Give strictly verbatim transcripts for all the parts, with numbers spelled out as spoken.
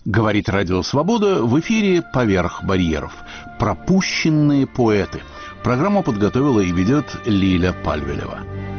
Говорит Радио Свобода, в эфире «Поверх барьеров». Пропущенные поэты. Программу подготовила и ведет Лиля Пальвелева.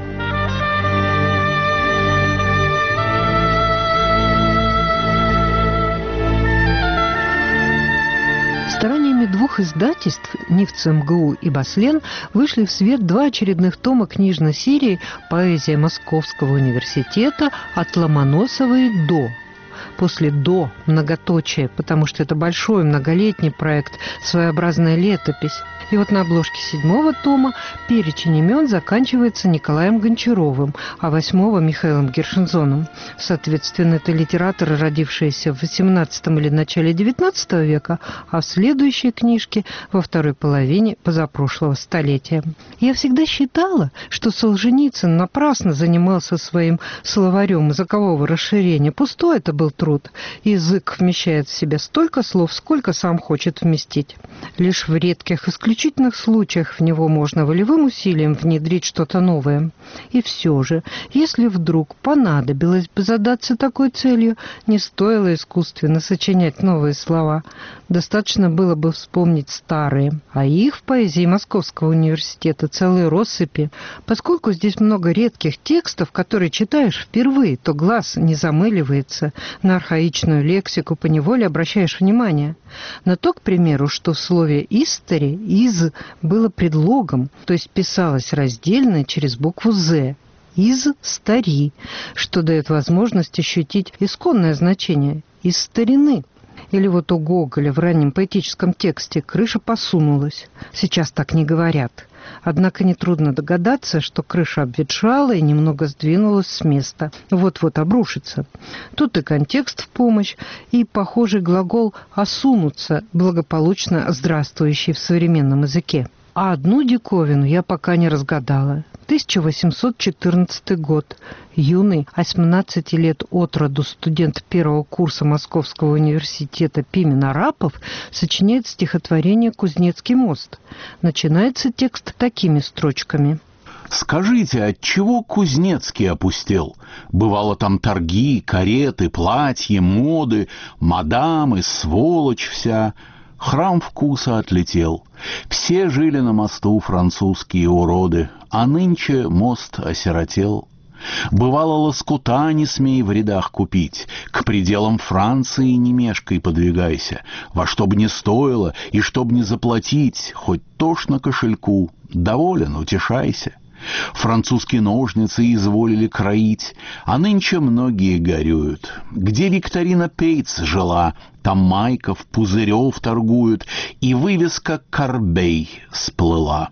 Стараниями двух издательств «Нивц эм гэ у» и «Баслен» вышли в свет два очередных тома книжной серии «Поэзия Московского университета. От Ломоносовой до». После «до» многоточие, потому что это большой многолетний проект, своеобразная летопись. И вот на обложке седьмого тома перечень имен заканчивается Николаем Гончаровым, а восьмого – Михаилом Гершензоном. Соответственно, это литераторы, родившиеся в восемнадцатом или начале девятнадцатого века, а в следующей книжке во второй половине позапрошлого столетия. Я всегда считала, что Солженицын напрасно занимался своим словарем языкового расширения. Пустой это был труд. Язык вмещает в себя столько слов, сколько сам хочет вместить. Лишь в редких исключениях В исключительных случаях в него можно волевым усилием внедрить что-то новое. И все же, если вдруг понадобилось бы задаться такой целью, не стоило искусственно сочинять новые слова. Достаточно было бы вспомнить старые, а их в поэзии Московского университета целые россыпи. Поскольку здесь много редких текстов, которые читаешь впервые, то глаз не замыливается, на архаичную лексику поневоле обращаешь внимание. На то, к примеру, что в слове «истори» «из» было предлогом, то есть писалось раздельно через букву «з». «Из стари», что дает возможность ощутить исконное значение «из старины». Или вот у Гоголя в раннем поэтическом тексте «крыша посунулась». Сейчас так не говорят. Однако нетрудно догадаться, что крыша обветшала и немного сдвинулась с места. Вот-вот обрушится. Тут и контекст в помощь, и похожий глагол «осунуться», благополучно здравствующий в современном языке. А одну диковину я пока не разгадала. тысяча восемьсот четырнадцатый год. Юный, восемнадцати лет от роду студент первого курса Московского университета Пимен Арапов сочиняет стихотворение «Кузнецкий мост». Начинается текст такими строчками. «Скажите, отчего Кузнецкий опустел? Бывало там торги, кареты, платья, моды, мадамы, сволочь вся». Храм вкуса отлетел. Все жили на мосту французские уроды, а нынче мост осиротел. Бывало, лоскута не смей в рядах купить, к пределам Франции не мешкай подвигайся, во что б ни стоило и чтоб не заплатить, хоть тошно кошельку, доволен, утешайся. Французские ножницы изволили кроить, а нынче многие горюют. Где Викторина Пейтс жила, там Майков, Пузырев торгуют, и вывеска «Корбей» сплыла.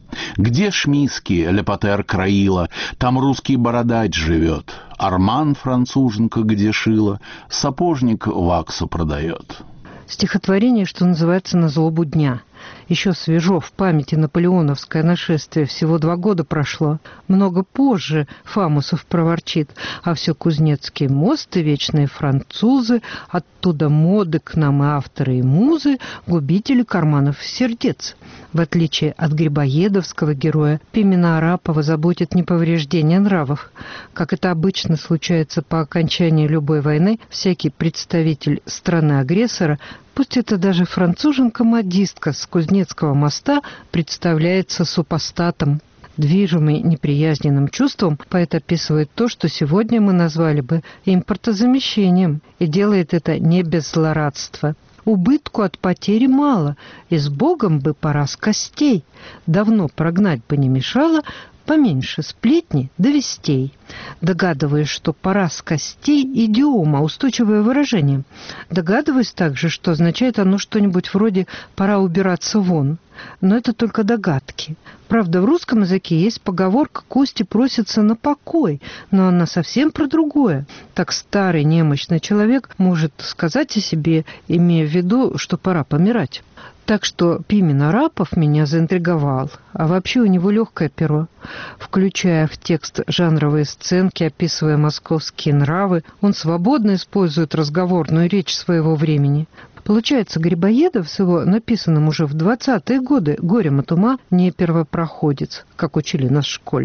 Где Шмиски Лепатер кроила, там русский бородач живет. Арман француженка где шила, сапожник ваксу продает. Стихотворение, что называется, «На злобу дня». Еще свежо в памяти наполеоновское нашествие, всего два года прошло. Много позже Фамусов проворчит, а все Кузнецкий мост и вечные французы, оттуда моды к нам и авторы, и музы, губители карманов и сердец. В отличие от грибоедовского героя, Пимена Арапова заботит не повреждение нравов. Как это обычно случается по окончании любой войны, всякий представитель страны-агрессора, пусть это даже француженка-модистка с Кузнецкого моста, представляется супостатом. Движимый неприязненным чувством, поэт описывает то, что сегодня мы назвали бы импортозамещением, и делает это не без злорадства. Убытку от потери мало, и с Богом бы пора с костей. Давно прогнать бы не мешало, поменьше сплетни да вестей. Догадываюсь, что пора с костей идиома, устойчивое выражение. Догадываюсь также, что означает оно что-нибудь вроде «пора убираться вон». Но это только догадки. Правда, в русском языке есть поговорка «кости просятся на покой», но она совсем про другое. Так старый немощный человек может сказать о себе, имея в виду, что пора помирать. Так что Пимен Арапов меня заинтриговал, а вообще у него легкое перо. Включая в текст жанровые сценки, описывая московские нравы, он свободно использует разговорную речь своего времени. Получается, Грибоедов с его написанным уже в двадцатые годы «Горем от ума» не первопроходец, как учили нас в школе.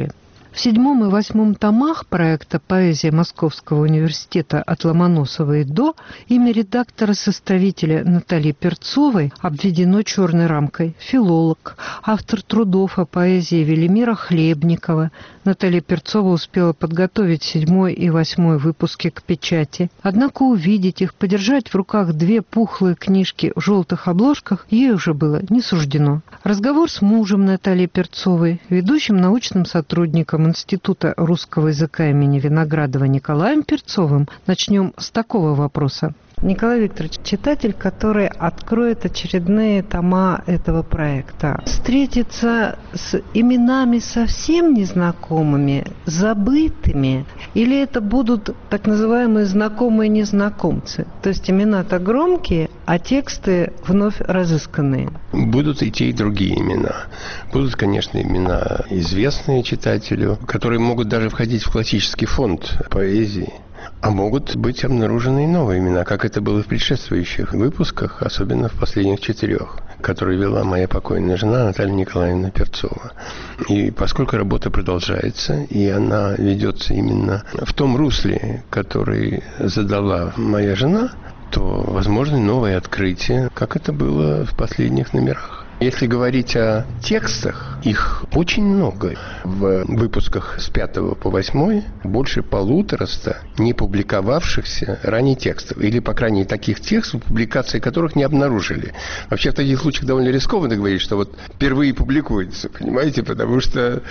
В седьмом и восьмом томах проекта «Поэзия Московского университета от Ломоносова и до» имя редактора-составителя Натальи Перцовой обведено черной рамкой. Филолог, автор трудов о поэзии Велимира Хлебникова. Наталья Перцова успела подготовить седьмой и восьмой выпуски к печати. Однако увидеть их, подержать в руках две пухлые книжки в желтых обложках ей уже было не суждено. Разговор с мужем Натальи Перцовой, ведущим научным сотрудником Института русского языка имени Виноградова Николаем Перцовым, начнем с такого вопроса. Николай Викторович, читатель, который откроет очередные тома этого проекта, встретится с именами совсем незнакомыми, забытыми, или это будут так называемые знакомые незнакомцы? То есть имена-то громкие, а тексты вновь разысканные. Будут и те, и другие имена. Будут, конечно, имена известные читателю, которые могут даже входить в классический фонд поэзии. А могут быть обнаружены и новые имена, как это было в предшествующих выпусках, особенно в последних четырех, которые вела моя покойная жена Наталья Николаевна Перцова. И поскольку работа продолжается, и она ведется именно в том русле, который задала моя жена, то возможны новые открытия, как это было в последних номерах. Если говорить о текстах, их очень много. В выпусках с пятого по восьмой больше полутораста не публиковавшихся ранее текстов. Или, по крайней мере, таких текстов, публикации которых не обнаружили. Вообще, в таких случаях довольно рискованно говорить, что вот впервые публикуется, понимаете? Потому что,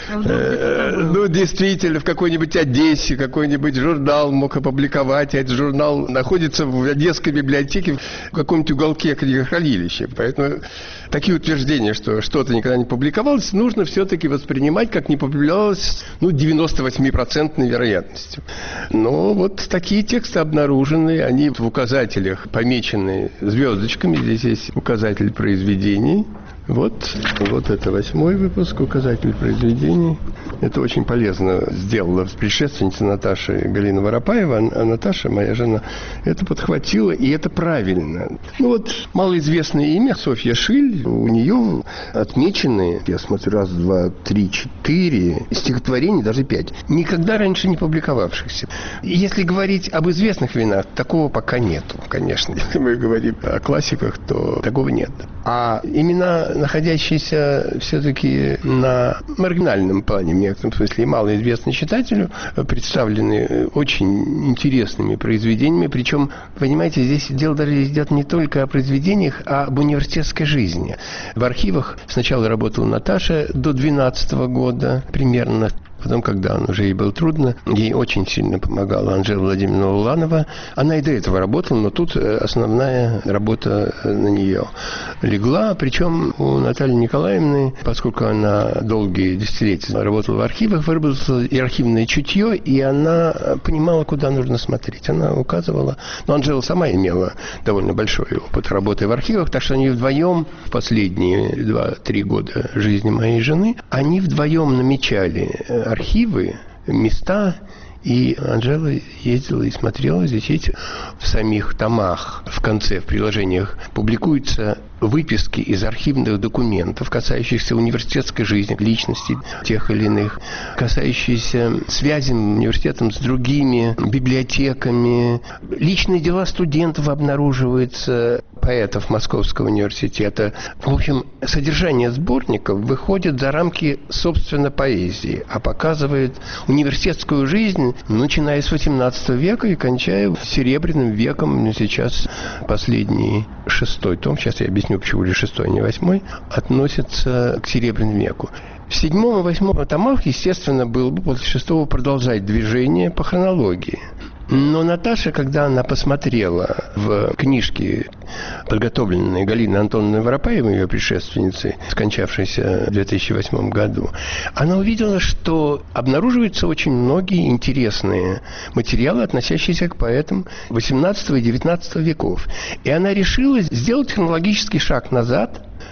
э, ну, действительно, в какой-нибудь Одессе какой-нибудь журнал мог опубликовать, а этот журнал находится в Одесской библиотеке в каком-нибудь уголке книгохранилища. Поэтому такие утверждения, что что-то никогда не публиковалось, нужно все-таки воспринимать, как не публиковалось, ну, девяносто восемь процентов вероятностью. Но вот такие тексты обнаружены, они в указателях помечены звездочками, здесь есть указатель произведений. Вот, вот это восьмой выпуск, указатель произведений. Это очень полезно сделала предшественница Наташи Галина Воропаева, а Наташа, моя жена, это подхватила, и это правильно. Ну вот, малоизвестное имя Софья Шиль, у нее отмечены, я смотрю, раз, два, три, четыре стихотворений, даже пять, никогда раньше не публиковавшихся. Если говорить об известных винах, такого пока нету, конечно. Если мы говорим о классиках, то такого нет. А имена, находящиеся все-таки на маргинальном плане, в некотором смысле, и малоизвестны читателю, представлены очень интересными произведениями. Причем, понимаете, здесь дело даже идет не только о произведениях, а об университетской жизни. В архивах сначала работала Наташа до двенадцатого года примерно. Потом, когда он уже ей было трудно, ей очень сильно помогала Анжела Владимировна Уланова. Она и до этого работала, но тут основная работа на нее легла. Причем у Натальи Николаевны, поскольку она долгие десятилетия работала в архивах, выработала и архивное чутье, и она понимала, куда нужно смотреть. Она указывала. Но Анжела сама имела довольно большой опыт работы в архивах, так что они вдвоем в последние два-три года жизни моей жены, они вдвоем намечали архивы, места, и Анжела ездила и смотрела. Здесь эти в самих томах, в конце, в приложениях, публикуются выписки из архивных документов, касающихся университетской жизни, личности тех или иных, касающиеся связи университетом с другими библиотеками. Личные дела студентов обнаруживаются, поэтов Московского университета. В общем, содержание сборников выходит за рамки, собственно, поэзии, а показывает университетскую жизнь, начиная с восемнадцатого века и кончая Серебряным веком. Сейчас последний шестой том, сейчас я объясню, почему ли шестой, а не восьмой, относится к Серебряному веку. В седьмом и восьмом томах, естественно, было бы после шестого продолжать движение по хронологии. Но Наташа, когда она посмотрела в книжки, подготовленные Галиной Антоновной Воропаевой, ее предшественницей, скончавшейся в две тысячи восьмом году, она увидела, что обнаруживаются очень многие интересные материалы, относящиеся к поэтам восемнадцатого и девятнадцатого веков. И она решила сделать хронологический шаг назад,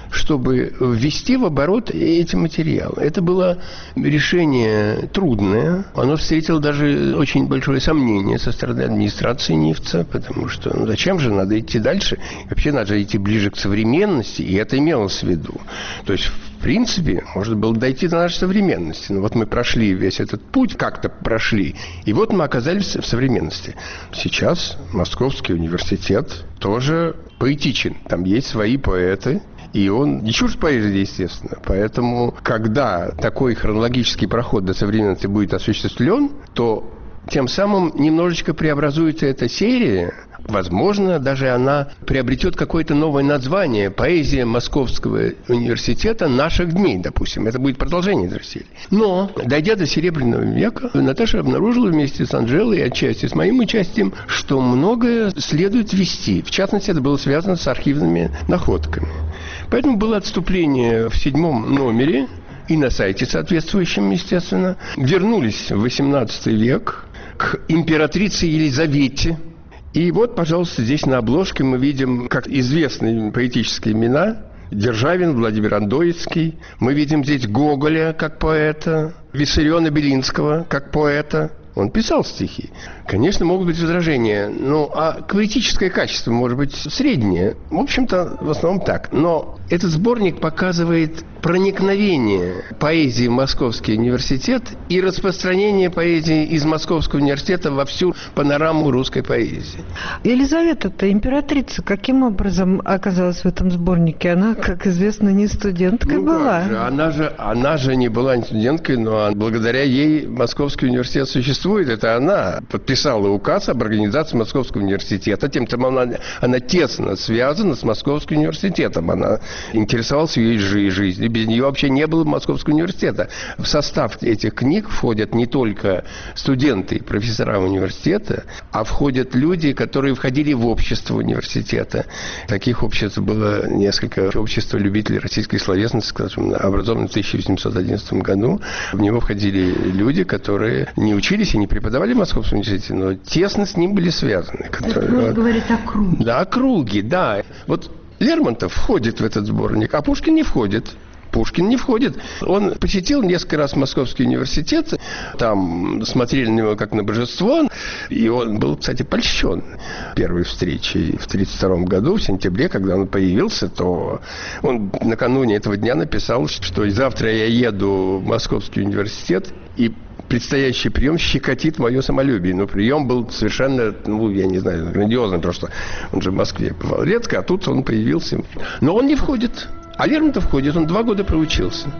чтобы ввести в оборот эти материалы. Это было решение трудное. Оно встретило даже очень большое сомнение со стороны администрации НИФЦа, потому что ну, зачем же, надо идти дальше. Вообще надо идти ближе к современности, и это имелось в виду. То есть, в принципе, можно было дойти до нашей современности. Но вот мы прошли весь этот путь, как-то прошли, и вот мы оказались в современности. Сейчас Московский университет тоже поэтичен. Там есть свои поэты, и он не чужд поэзии, естественно. Поэтому, когда такой хронологический проход до современности будет осуществлен, то тем самым немножечко преобразуется эта серия. Возможно, даже она приобретет какое-то новое название. Поэзия Московского университета наших дней, допустим. Это будет продолжение этой серии. Но, дойдя до Серебряного века, Наташа обнаружила вместе с Анжелой и отчасти с моим участием, что многое следует вести. В частности, это было связано с архивными находками. Поэтому было отступление в седьмом номере и на сайте соответствующем, естественно. Вернулись в восемнадцатый век к императрице Елизавете. И вот, пожалуйста, здесь на обложке мы видим, как известные поэтические имена. Державин, Владимир Андоицкий. Мы видим здесь Гоголя как поэта, Виссариона Белинского как поэта. Он писал стихи. Конечно, могут быть возражения. Ну, а поэтическое качество может быть среднее. В общем-то, в основном так. Но этот сборник показывает проникновение поэзии в Московский университет и распространение поэзии из Московского университета во всю панораму русской поэзии. Елизавета-то, императрица, каким образом оказалась в этом сборнике? Она, как известно, не студенткой ну, была. Же? Она, же, она же не была не студенткой, но благодаря ей Московский университет существует. Это она подписала указ об организации Московского университета. Тем самым она, она тесно связана с Московским университетом. Она интересовалась ее жизнью. Без нее вообще не было Московского университета. В состав этих книг входят не только студенты и профессора университета, а входят люди, которые входили в общество университета. Таких обществ было несколько. Общество любителей российской словесности, скажем, образовано в тысяча восемьсот одиннадцатом году. В него входили люди, которые не учились и не преподавали в Московском университете, но тесно с ним были связаны. Которые, вот, говорит о круге. Да, о круге, да. Вот Лермонтов входит в этот сборник, а Пушкин не входит. Пушкин не входит. Он посетил несколько раз Московский университет, там смотрели на него как на божество, и он был, кстати, польщен первой встречей в тридцать втором году, в сентябре, когда он появился, то он накануне этого дня написал, что завтра я еду в Московский университет, и предстоящий прием щекотит мое самолюбие. Но прием был совершенно, ну, я не знаю, грандиозный, потому что он же в Москве бывал редко, а тут он появился. Но он не входит. А Лермонтов входит, он два года проучился.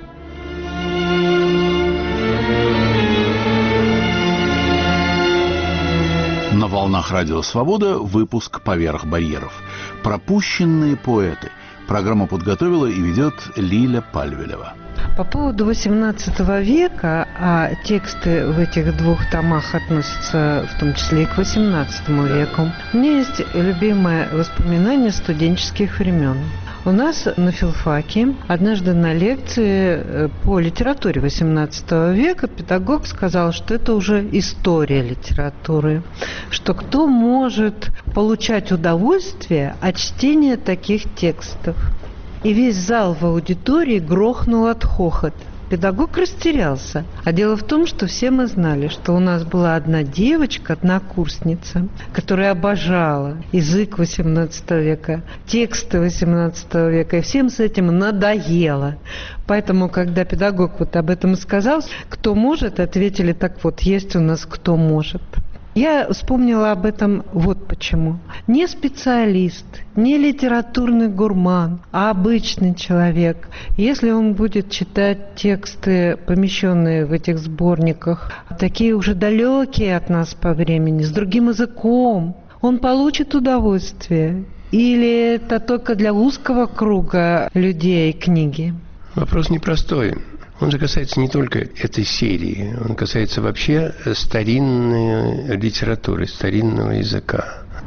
На волнах Радио Свобода выпуск «Поверх барьеров». Пропущенные поэты. Программу подготовила и ведет Лиля Пальвелева. По поводу восемнадцатого века, а тексты в этих двух томах относятся в том числе и к восемнадцатому веку, у меня есть любимое воспоминание студенческих времен. У нас на филфаке однажды на лекции по литературе восемнадцатого века педагог сказал, что это уже история литературы, что кто может получать удовольствие от чтения таких текстов. И весь зал в аудитории грохнул от хохота. Педагог растерялся. А дело в том, что все мы знали, что у нас была одна девочка, однокурсница, которая обожала язык восемнадцатого века, тексты восемнадцатого века, и всем с этим надоело. Поэтому, когда педагог вот об этом сказал, кто может, ответили так вот, есть у нас кто может. Я вспомнила об этом вот почему. Не специалист, не литературный гурман, а обычный человек. Если он будет читать тексты, помещенные в этих сборниках, такие уже далекие от нас по времени, с другим языком, он получит удовольствие. Или это только для узкого круга людей книги? Вопрос непростой. Он же касается не только этой серии, он касается вообще старинной литературы, старинного языка.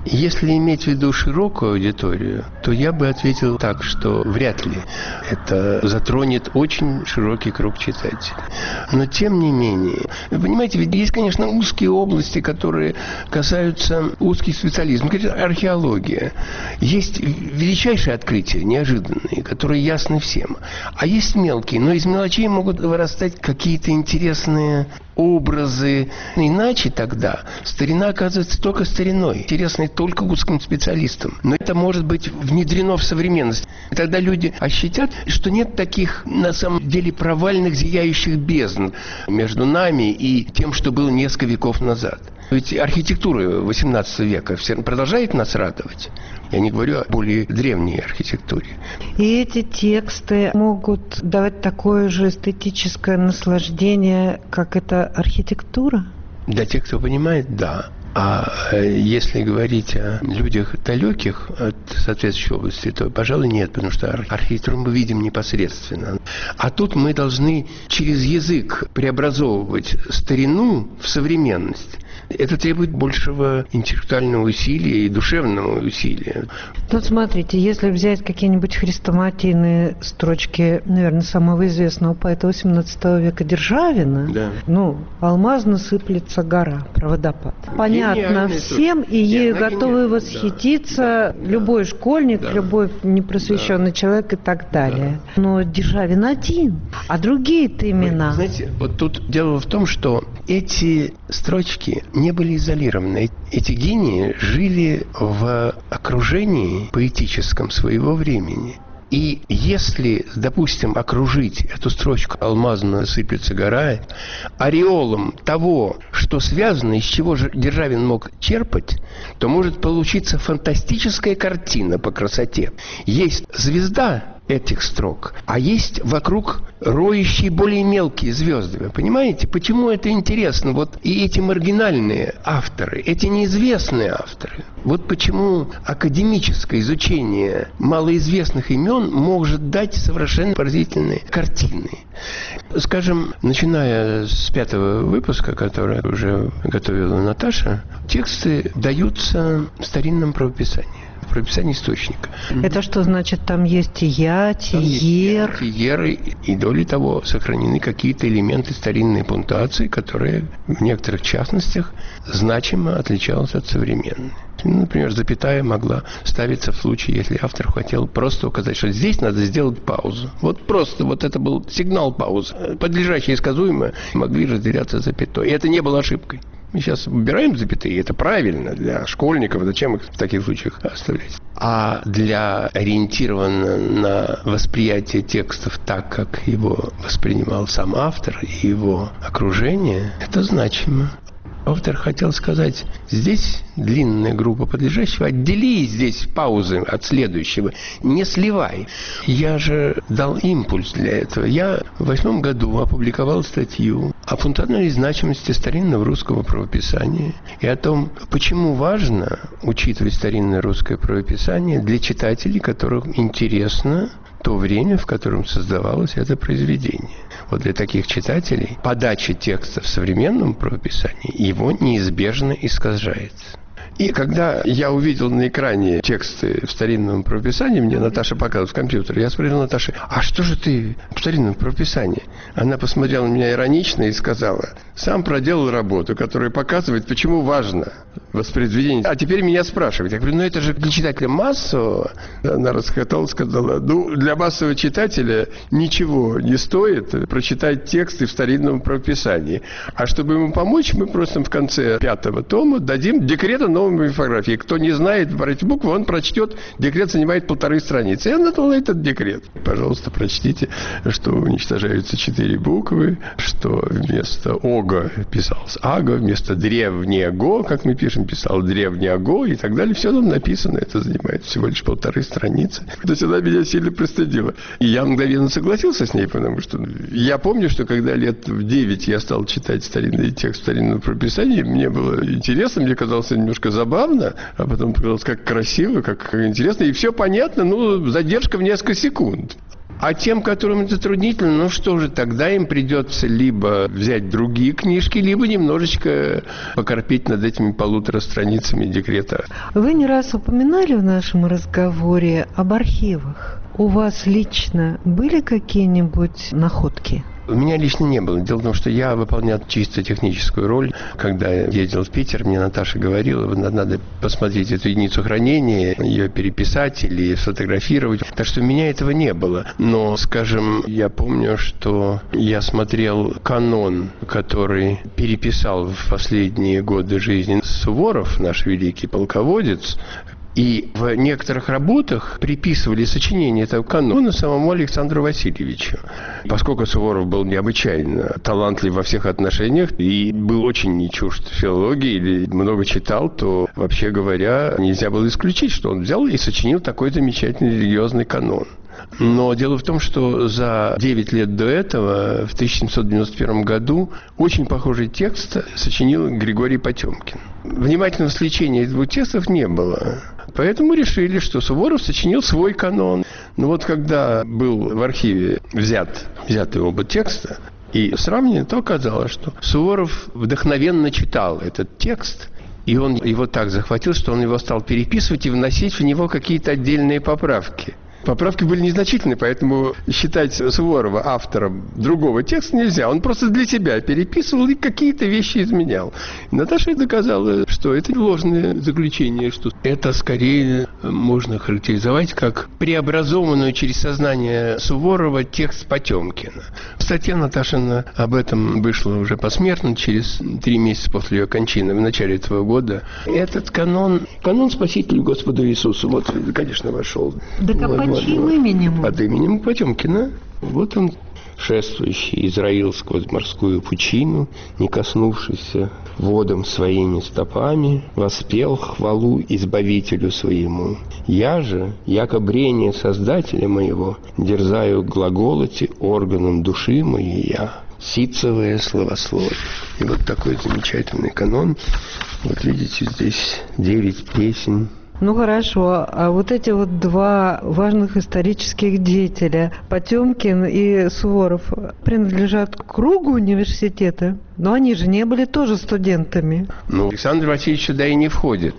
Если иметь в виду широкую аудиторию, то я бы ответил так, что вряд ли это затронет очень широкий круг читателей. Но тем не менее, вы понимаете, ведь есть, конечно, узкие области, которые касаются узких специализмов. Археология. Есть величайшие открытия, неожиданные, которые ясны всем. А есть мелкие, но из мелочей могут вырастать какие-то интересные образы. Иначе тогда старина оказывается только стариной, интересной только узким специалистам. Но это может быть внедрено в современность. И тогда люди ощутят, что нет таких, на самом деле, провальных, зияющих бездн между нами и тем, что было несколько веков назад. Ведь архитектура восемнадцатого века продолжает нас радовать. Я не говорю о более древней архитектуре. И эти тексты могут давать такое же эстетическое наслаждение, как эта архитектура? Для тех, кто понимает, да. А если говорить о людях далеких от соответствующей области, то, пожалуй, нет, потому что архитектуру мы видим непосредственно. А тут мы должны через язык преобразовывать старину в современность. Это требует большего интеллектуального усилия и душевного усилия. Вот смотрите, если взять какие-нибудь хрестоматийные строчки, наверное, самого известного поэта восемнадцатого века Державина, да. ну, «Алмазно сыплется гора», про водопад. Понятно всем, и ею готовы восхититься да. любой школьник, да. любой непросвещенный да. человек и так далее. Да. Но Державин один, а другие-то имена. Вы знаете, вот тут дело в том, что эти строчки не были изолированы. Эти гении жили в окружении поэтическом своего времени. И если, допустим, окружить эту строчку «Алмазно сыплется гора» ореолом того, что связано, из чего же Державин мог черпать, то может получиться фантастическая картина по красоте. Есть звезда этих строк, а есть вокруг роющие более мелкие звезды. Вы понимаете, почему это интересно? Вот и эти маргинальные авторы, эти неизвестные авторы. Вот почему академическое изучение малоизвестных имен может дать совершенно поразительные картины. Скажем, начиная с пятого выпуска, который уже готовила Наташа, тексты даются в старинном правописании. Прописание источника. Это что значит? Там есть я, тиер? Тиеры, и доли того сохранены какие-то элементы старинной пунктуации, которые в некоторых частностях значимо отличались от современной. Например, запятая могла ставиться в случае, если автор хотел просто указать, что здесь надо сделать паузу. Вот просто, вот это был сигнал паузы. Подлежащие и сказуемые могли разделяться запятой. И это не было ошибкой. Мы сейчас убираем запятые, это правильно для школьников, зачем их в таких случаях оставлять? А для ориентированного на восприятие текстов так, как его воспринимал сам автор и его окружение, это значимо. Автор хотел сказать, здесь длинная группа подлежащего, отдели здесь паузы от следующего, не сливай. Я же дал импульс для этого. Я в восьмом году опубликовал статью о функциональной значимости старинного русского правописания и о том, почему важно учитывать старинное русское правописание для читателей, которым интересно то время, в котором создавалось это произведение. Вот для таких читателей подача текста в современном правописании его неизбежно искажается. И когда я увидел на экране тексты в старинном правописании, мне Наташа показывала в компьютер, я спросил Наташи, а что же ты в старинном правописании? Она посмотрела на меня иронично и сказала, сам проделал работу, которая показывает, почему важно воспроизведение. А теперь меня спрашивают. Я говорю, ну это же для читателя массового. Она расхотала, сказала, ну для массового читателя ничего не стоит прочитать тексты в старинном правописании. А чтобы ему помочь, мы просто в конце пятого тома дадим декрет о новом орфографии. Кто не знает брать буквы, он прочтет. Декрет занимает полторы страницы. Я надал этот декрет. Пожалуйста, прочтите, что уничтожаются четыре буквы, что вместо ого писалось ага, вместо древнего, как мы пишем, писал древнего и так далее. Все там написано. Это занимает всего лишь полторы страницы. То есть она меня сильно пристыдила. И я мгновенно согласился с ней, потому что я помню, что когда лет в девять я стал читать старинный текст старинного прописания, мне было интересно, мне казалось немножко забавно, а потом показалось, как красиво, как интересно, и все понятно, ну, задержка в несколько секунд. А тем, которым это затруднительно, ну что же, тогда им придется либо взять другие книжки, либо немножечко покорпеть над этими полутора страницами декрета. Вы не раз упоминали в нашем разговоре об архивах. У вас лично были какие-нибудь находки? У меня лично не было. Дело в том, что я выполнял чисто техническую роль. Когда я ездил в Питер, мне Наташа говорила, надо посмотреть эту единицу хранения, ее переписать или сфотографировать. Так что у меня этого не было. Но, скажем, я помню, что я смотрел канон, который переписал в последние годы жизни Суворов, наш великий полководец. И в некоторых работах приписывали сочинение этого канона самому Александру Васильевичу. Поскольку Суворов был необычайно талантлив во всех отношениях и был очень не чужд филологии или много читал, то, вообще говоря, нельзя было исключить, что он взял и сочинил такой замечательный религиозный канон. Но дело в том, что за девять лет до этого, в тысяча семьсот девяносто первом году, очень похожий текст сочинил Григорий Потемкин. Внимательного сличения этих двух текстов не было. Поэтому решили, что Суворов сочинил свой канон. Но вот когда был в архиве взят, взяты оба текста и сравнен, то оказалось, что Суворов вдохновенно читал этот текст, и он его так захватил, что он его стал переписывать и вносить в него какие-то отдельные поправки. Поправки были незначительны, поэтому считать Суворова автором другого текста нельзя. Он просто для себя переписывал и какие-то вещи изменял. И Наташа доказала, что это ложное заключение, что это скорее можно характеризовать как преобразованную через сознание Суворова текст Потемкина. Статья Наташина об этом вышла уже посмертно, через три месяца после ее кончины, в начале этого года. Этот канон, канон Спасителю Господу Иисусу, вот, конечно, вошел. Да вот. Чьим именем? Под именем Потемкина. Вот он, шествующий Израил сквозь морскую пучину, не коснувшийся водам своими стопами, воспел хвалу Избавителю своему. Я же, яко брение Создателя моего, дерзаю глаголоти органом души моей я. Ситцевое словословие. И вот такой замечательный канон. Вот видите, здесь девять песен. Ну хорошо, а вот эти вот два важных исторических деятеля, Потемкин и Суворов, принадлежат к кругу университета? Но они же не были тоже студентами. Ну, Александр Васильевич сюда и не входит.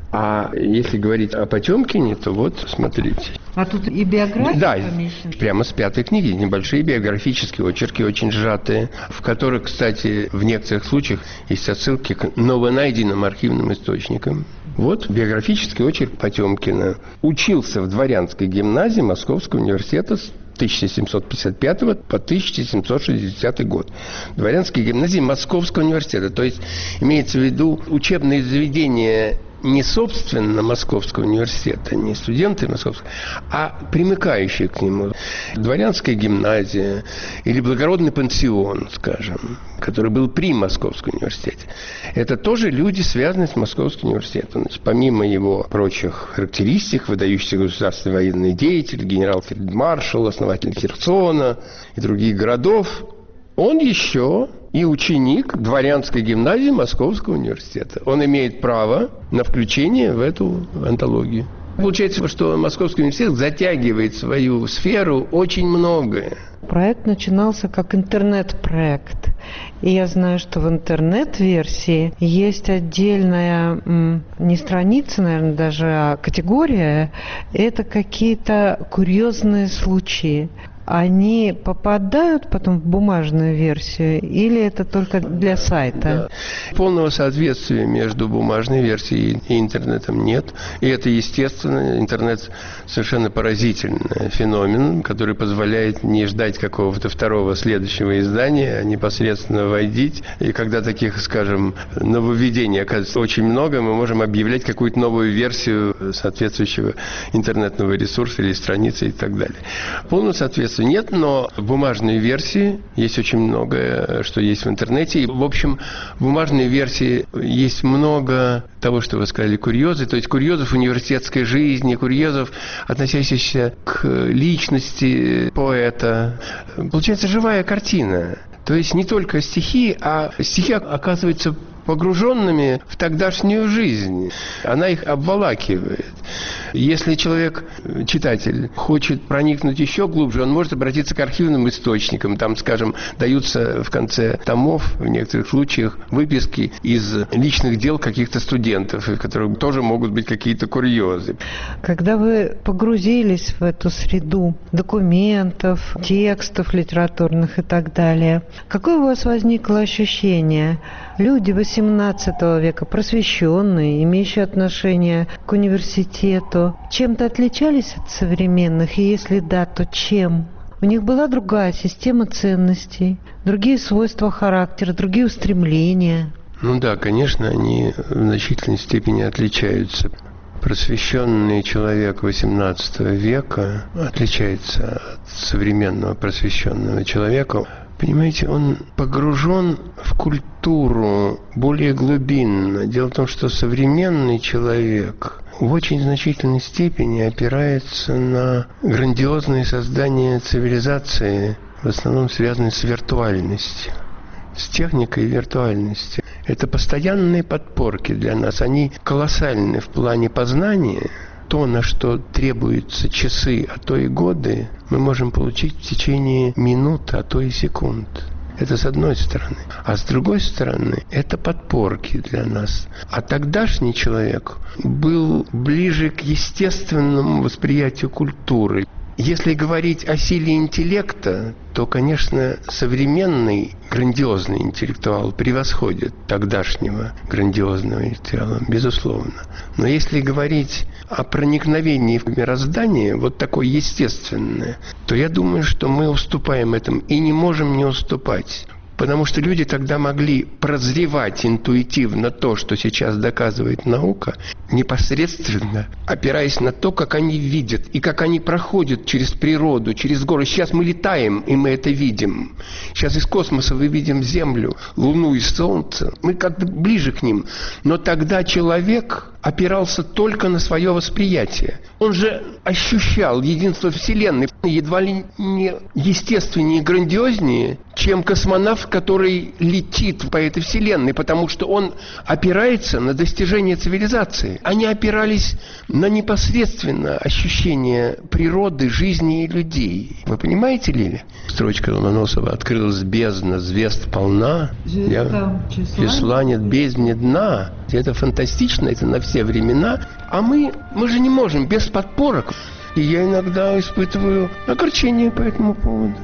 А если говорить о Потемкине, то вот, смотрите. А тут и биография да, помещена? Прямо с пятой книги. Небольшие биографические очерки, очень сжатые, в которых, кстати, в некоторых случаях есть отсылки к новонайденным архивным источникам. Вот биографический очерк Потемкина. Учился в дворянской гимназии Московского университета с тысяча семьсот пятьдесят пятого по тысяча семьсот шестидесятый год. Дворянские гимназии Московского университета. То есть имеется в виду учебные заведения не собственно Московского университета, не студенты Московского, а примыкающие к нему. Дворянская гимназия или благородный пансион, скажем, который был при Московском университете. Это тоже люди, связанные с Московским университетом. Значит, помимо его прочих характеристик, выдающийся государственный военный деятель, генерал-фельдмаршал, основатель Херсона и других городов, он еще и ученик дворянской гимназии Московского университета. Он имеет право на включение в эту антологию. Получается, что Московский университет затягивает в свою сферу очень многое. Проект начинался как интернет-проект. И я знаю, что в интернет-версии есть отдельная, не страница, наверное, даже, а категория. Это какие-то курьезные случаи. Они попадают потом в бумажную версию или это только для сайта? Да. Полного соответствия между бумажной версией и интернетом нет. И это, естественно, интернет совершенно поразительный феномен, который позволяет не ждать какого-то второго следующего издания, а непосредственно войдить. И когда таких, скажем, нововведений оказывается очень много, мы можем объявлять какую-то новую версию соответствующего интернетного ресурса или страницы и так далее. Полного соответствия нет, но бумажные версии есть очень многое, что есть в интернете. И, в общем, в бумажной версии есть много того, что вы сказали, курьезы, то есть курьезов университетской жизни, курьезов, относящихся к личности поэта. Получается живая картина. То есть не только стихи, а стихи, оказывается, погруженными в тогдашнюю жизнь. Она их обволакивает. Если человек, читатель, хочет проникнуть еще глубже, он может обратиться к архивным источникам. Там, скажем, даются в конце томов, в некоторых случаях, выписки из личных дел каких-то студентов, в которых тоже могут быть какие-то курьезы. Когда вы погрузились в эту среду документов, текстов литературных и так далее, какое у вас возникло ощущение? Люди восемнадцатого века, просвещенные, имеющие отношение к университету, чем-то отличались от современных? И если да, то чем? У них была другая система ценностей, другие свойства характера, другие устремления. Ну да, конечно, они в значительной степени отличаются. Просвещенный человек восемнадцатого века отличается от современного просвещенного человека. Понимаете, он погружен в культуру более глубинно. Дело в том, что современный человек в очень значительной степени опирается на грандиозные создания цивилизации, в основном связанные с виртуальностью, с техникой виртуальности. Это постоянные подпорки для нас. Они колоссальны в плане познания. То, на что требуются часы, а то и годы, мы можем получить в течение минут, а то и секунд. Это с одной стороны. А с другой стороны, это подпорки для нас. А тогдашний человек был ближе к естественному восприятию культуры. Если говорить о силе интеллекта, то, конечно, современный грандиозный интеллектуал превосходит тогдашнего грандиозного интеллектуала, безусловно. Но если говорить о проникновении в мироздание, вот такое естественное, то я думаю, что мы уступаем этому и не можем не уступать. Потому что люди тогда могли прозревать интуитивно то, что сейчас доказывает наука, непосредственно опираясь на то, как они видят и как они проходят через природу, через горы. Сейчас мы летаем, и мы это видим. Сейчас из космоса мы видим Землю, Луну и Солнце. Мы как-то ближе к ним. Но тогда человек опирался только на свое восприятие. Он же ощущал единство Вселенной едва ли не естественнее и грандиознее, чем космонавт, который летит по этой Вселенной, потому что он опирается на достижение цивилизации. Они опирались на непосредственное ощущение природы, жизни и людей. Вы понимаете, Лиля? Строчка Ломоносова: «Открылась бездна, звезд полна, я... числа нет бездне дна». Это фантастично, это на все времена. А мы, мы же не можем без подпорок. И я иногда испытываю огорчение по этому поводу.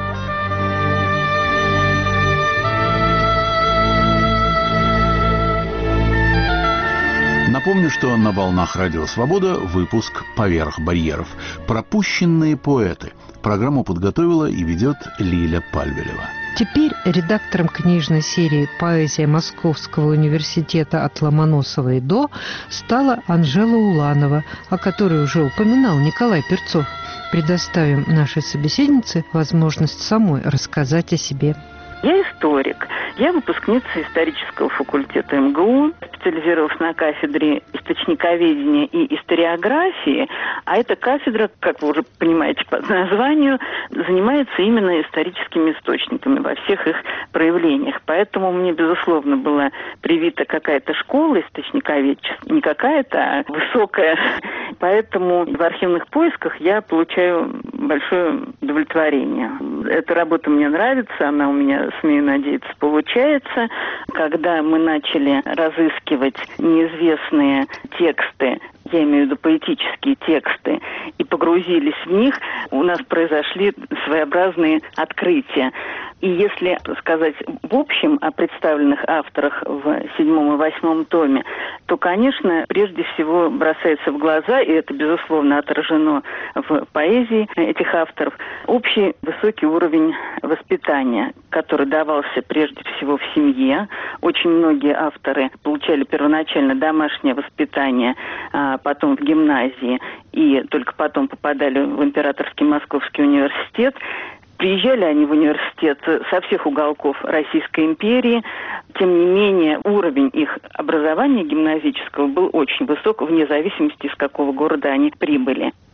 Напомню, что на волнах Радио Свобода выпуск «Поверх барьеров». Пропущенные поэты. Программу подготовила и ведет Лиля Пальвелева. Теперь редактором книжной серии «Поэзия Московского университета от Ломоносова и до» стала Анжела Уланова, о которой уже упоминал Николай Перцов. Предоставим нашей собеседнице возможность самой рассказать о себе. Я историк. Я выпускница исторического факультета эм гэ у, специализировалась на кафедре источниковедения и историографии, а эта кафедра, как вы уже понимаете по названию, занимается именно историческими источниками во всех их проявлениях. Поэтому мне, безусловно, была привита какая-то школа источниковедческая, не какая-то, а высокая. Поэтому в архивных поисках я получаю большое удовлетворение. Эта работа мне нравится, она у меня, смею надеяться, получается. Когда мы начали разыскивать неизвестные тексты, я имею в виду поэтические тексты, и погрузились в них, у нас произошли своеобразные открытия. И если сказать в общем о представленных авторах в седьмом и восьмом томе, то, конечно, прежде всего бросается в глаза, и это, безусловно, отражено в поэзии этих авторов, общий высокий уровень воспитания, который давался прежде всего в семье. Очень многие авторы получали первоначально домашнее воспитание, а потом в гимназии, и только потом попадали в Императорский Московский университет. Приезжали они в университет со всех уголков Российской империи. Тем не менее, уровень их образования гимназического был очень высок, вне зависимости, из какого города они прибыли.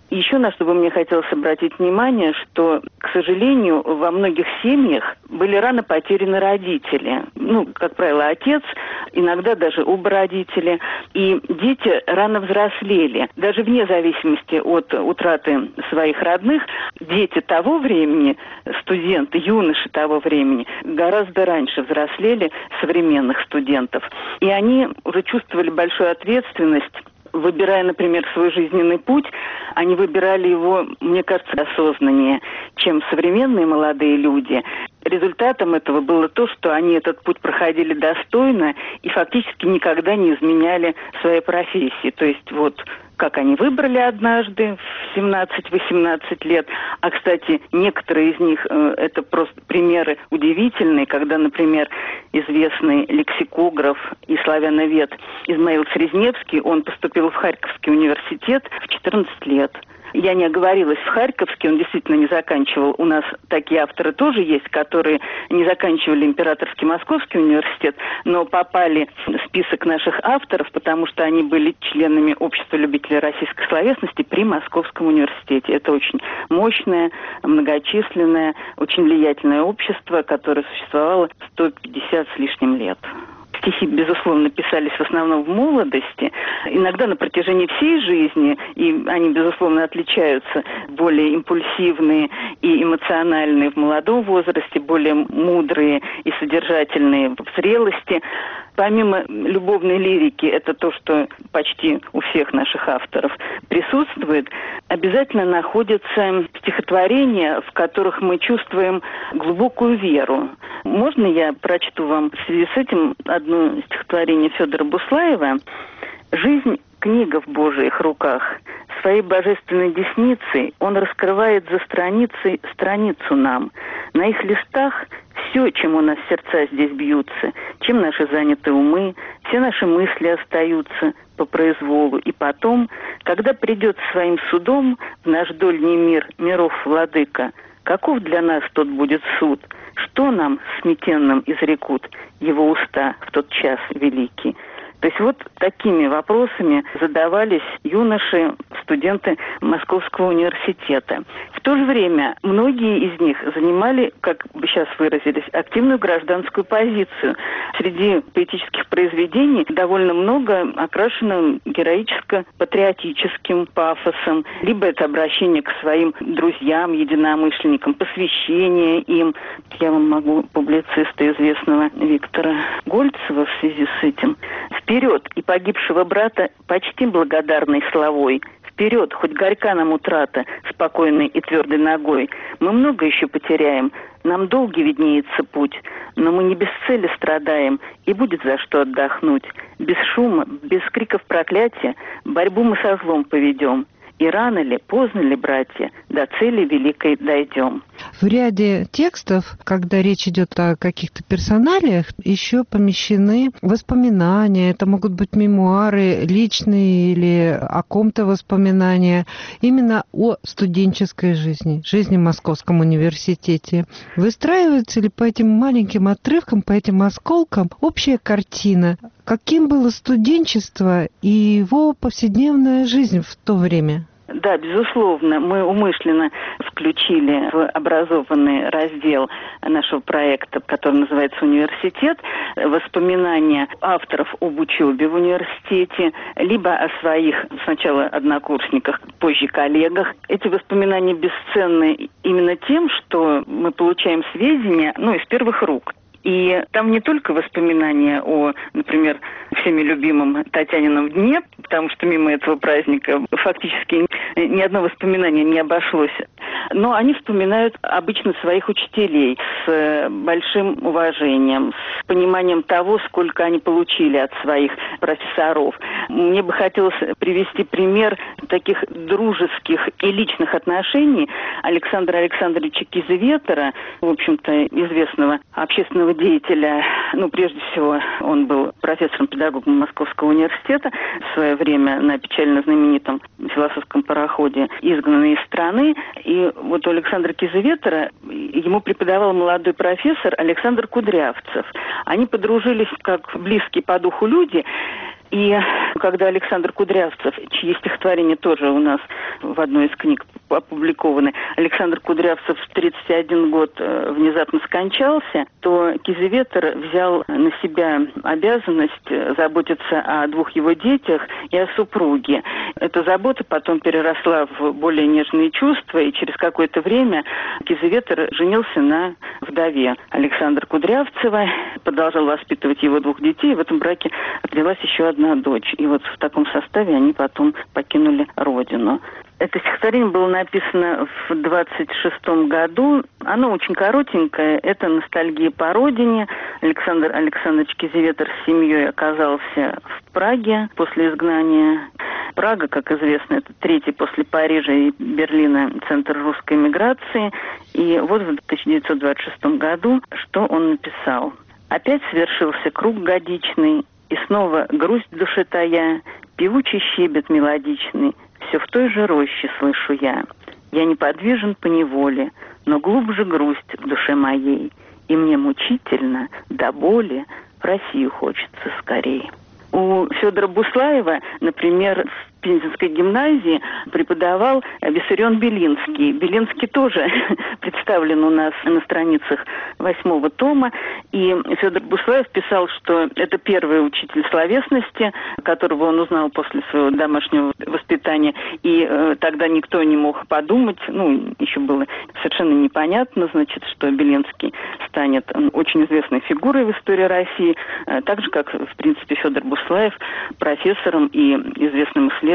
Еще на что бы мне хотелось обратить внимание, что, к сожалению, во многих семьях были рано потеряны родители. Ну, как правило, отец, иногда даже оба родители. И дети рано взрослели. Даже вне зависимости от утраты своих родных, дети того времени, студенты, юноши того времени, гораздо раньше взрослели современных студентов. И они уже чувствовали большую ответственность. Выбирая, например, свой жизненный путь, они выбирали его, мне кажется, осознаннее, чем современные молодые люди. Результатом этого было то, что они этот путь проходили достойно и фактически никогда не изменяли своей профессии. То есть вот как они выбрали однажды в семнадцать-восемнадцать лет. А, кстати, некоторые из них э, это просто примеры удивительные, когда, например, известный лексикограф и славяновед Измаил Срезневский, он поступил в Харьковский университет в четырнадцать лет. Я не оговорилась, в Харьковске он действительно не заканчивал. У нас такие авторы тоже есть, которые не заканчивали Императорский Московский университет, но попали в список наших авторов, потому что они были членами Общества любителей российской словесности при Московском университете. Это очень мощное, многочисленное, очень влиятельное общество, которое существовало сто пятьдесят с лишним лет. Стихи, безусловно, писались в основном в молодости, иногда на протяжении всей жизни, и они, безусловно, отличаются, более импульсивные и эмоциональные в молодом возрасте, более мудрые и содержательные в зрелости. Помимо любовной лирики, это то, что почти у всех наших авторов присутствует, обязательно находятся стихотворения, в которых мы чувствуем глубокую веру. Можно я прочту вам в связи с этим одно стихотворение Федора Буслаева? «Жизнь – книга в Божьих руках. Своей божественной десницей он раскрывает за страницей страницу нам. На их листах все, чем у нас сердца здесь бьются, чем наши заняты умы, все наши мысли остаются по произволу. И потом, когда придет своим судом в наш дольний мир миров владыка, каков для нас тот будет суд? Что нам сметенным изрекут его уста в тот час великий?» То есть вот такими вопросами задавались юноши, студенты Московского университета. В то же время многие из них занимали, как бы сейчас выразились, активную гражданскую позицию. Среди поэтических произведений довольно много окрашено героическо-патриотическим пафосом. Либо это обращение к своим друзьям, единомышленникам, посвящение им. Я вам могу публициста известного Виктора Гольцева в связи с этим. «Вперед, и погибшего брата почти благодарной словой. Вперед, хоть горька нам утрата, спокойной и твердой ногой. Мы много еще потеряем, нам долгий виднеется путь, но мы не без цели страдаем, и будет за что отдохнуть. Без шума, без криков проклятия, борьбу мы со злом поведем. И рано ли, поздно ли, братья, до цели великой дойдем». В ряде текстов, когда речь идет о каких-то персоналиях, еще помещены воспоминания. Это могут быть мемуары личные или о ком-то воспоминания. Именно о студенческой жизни, жизни в Московском университете. Выстраивается ли по этим маленьким отрывкам, по этим осколкам общая картина? Каким было студенчество и его повседневная жизнь в то время? Да, безусловно, мы умышленно включили в образованный раздел нашего проекта, который называется «Университет», воспоминания авторов об учебе в университете, либо о своих сначала однокурсниках, позже коллегах. Эти воспоминания бесценны именно тем, что мы получаем сведения, ну, из первых рук. И там не только воспоминания о, например, всеми любимом Татьянином дне, потому что мимо этого праздника фактически ни одно воспоминание не обошлось, но они вспоминают обычно своих учителей с большим уважением, с пониманием того, сколько они получили от своих профессоров. Мне бы хотелось привести пример таких дружеских и личных отношений Александра Александровича Кизеветера, в общем-то, известного общественного деятеля. Ну, прежде всего, он был профессором-педагогом Московского университета, в свое время на печально знаменитом философском пароходе «Изгнанный из страны». И вот у Александра Кизеветера ему преподавал молодой профессор Александр Кудрявцев. Они подружились как близкие по духу люди. И когда Александр Кудрявцев, чьи стихотворения тоже у нас в одной из книг опубликованы, Александр Кудрявцев в тридцать один год внезапно скончался, то Кизеветер взял на себя обязанность заботиться о двух его детях и о супруге. Эта забота потом переросла в более нежные чувства, и через какое-то время Кизеветер женился на вдове Александра Кудрявцева, продолжал воспитывать его двух детей, и в этом браке родилась еще одна дочь. И вот в таком составе они потом покинули родину. Это стихотворение было написано в двадцать шестом году. Оно очень коротенькое. Это ностальгия по родине. Александр Александрович Кизеветер с семьей оказался в Праге после изгнания. Прага, как известно, это третий после Парижа и Берлина центр русской эмиграции. И вот в тысяча девятьсот двадцать шестом году что он написал. «Опять свершился круг годичный, и снова грусть в душе тая, певучий щебет мелодичный, все в той же роще слышу я. Я неподвижен поневоле, но глубже грусть в душе моей, и мне мучительно, до боли, в Россию хочется скорей». У Федора Буслаева, например, в Пензенской гимназии преподавал Виссарион Белинский. Белинский тоже представлен у нас на страницах восьмого тома. И Федор Буслаев писал, что это первый учитель словесности, которого он узнал после своего домашнего воспитания. И э, тогда никто не мог подумать, ну, еще было совершенно непонятно, значит, что Белинский станет очень известной фигурой в истории России, э, так же, как, в принципе, Федор Буслаев, профессором и известным исследователем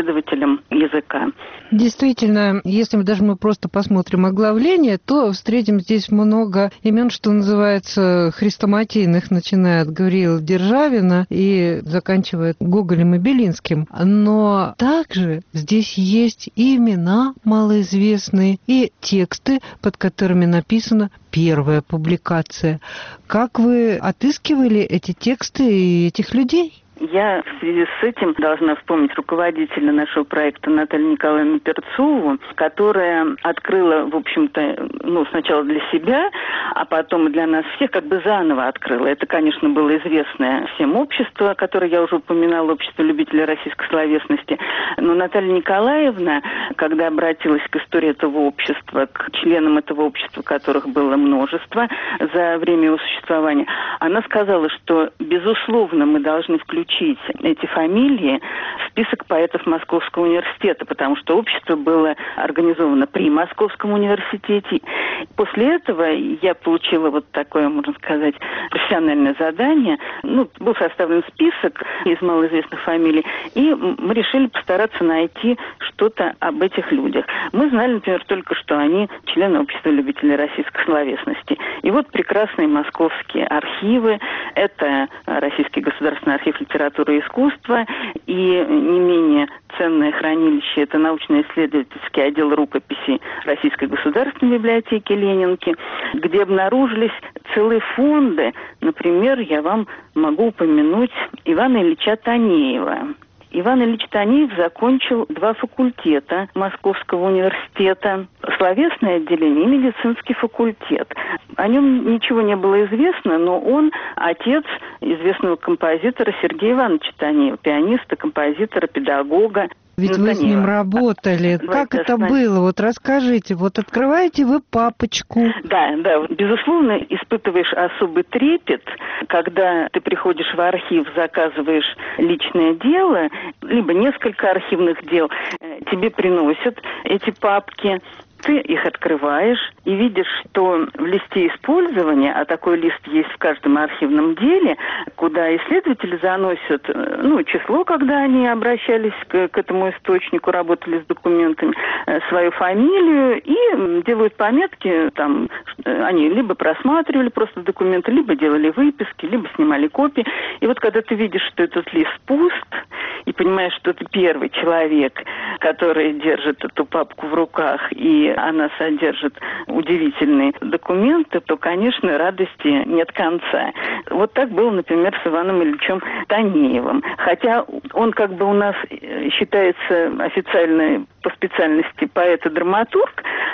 языка. Действительно, если даже мы просто посмотрим оглавление, то встретим здесь много имен, что называется, хрестоматийных, начиная от Гавриила Державина и заканчивая Гоголем и Белинским. Но также здесь есть и имена малоизвестные, и тексты, под которыми написана первая публикация. Как вы отыскивали эти тексты и этих людей? Я в связи с этим должна вспомнить руководителя нашего проекта Наталью Николаевну Перцову, которая открыла, в общем-то, ну, сначала для себя, а потом и для нас всех как бы заново открыла. Это, конечно, было известное всем общество, которое я уже упоминала, общество любителей российской словесности. Но Наталья Николаевна, когда обратилась к истории этого общества, к членам этого общества, которых было множество за время его существования, она сказала, что, безусловно, мы должны включить эти фамилии в список поэтов Московского университета, потому что общество было организовано при Московском университете. После этого я получила вот такое, можно сказать, профессиональное задание. Ну, был составлен список из малоизвестных фамилий, и мы решили постараться найти что-то об этих людях. Мы знали, например, только, что они члены общества любителей российской словесности. И вот прекрасные московские архивы. Это Российский государственный архив литературы и искусства, и не менее ценное хранилище — это научно-исследовательский отдел рукописей Российской государственной библиотеки Ленинки, где обнаружились целые фонды. Например, я вам могу упомянуть Ивана Ильича Танеева. Иван Ильич Танеев закончил два факультета Московского университета, словесное отделение и медицинский факультет. О нем ничего не было известно, но он отец известного композитора Сергея Ивановича Танеева, пианиста, композитора, педагога. Ведь вы с ним работали. Как это было? Вот расскажите. Вот открываете вы папочку. Да, да. Безусловно, испытываешь особый трепет, когда ты приходишь в архив, заказываешь личное дело, либо несколько архивных дел. Тебе приносят эти папки. Ты их открываешь и видишь, что в листе использования, а такой лист есть в каждом архивном деле, куда исследователи заносят, ну, число, когда они обращались к, к этому источнику, работали с документами, свою фамилию и делают пометки, там, они либо просматривали просто документы, либо делали выписки, либо снимали копии. И вот когда ты видишь, что этот лист пуст, и понимаешь, что ты первый человек, который держит эту папку в руках, и она содержит удивительные документы, то, конечно, радости нет конца. Вот так было, например, с Иваном Ильичем Танеевым. Хотя он как бы у нас считается официально по специальности поэт и драматург,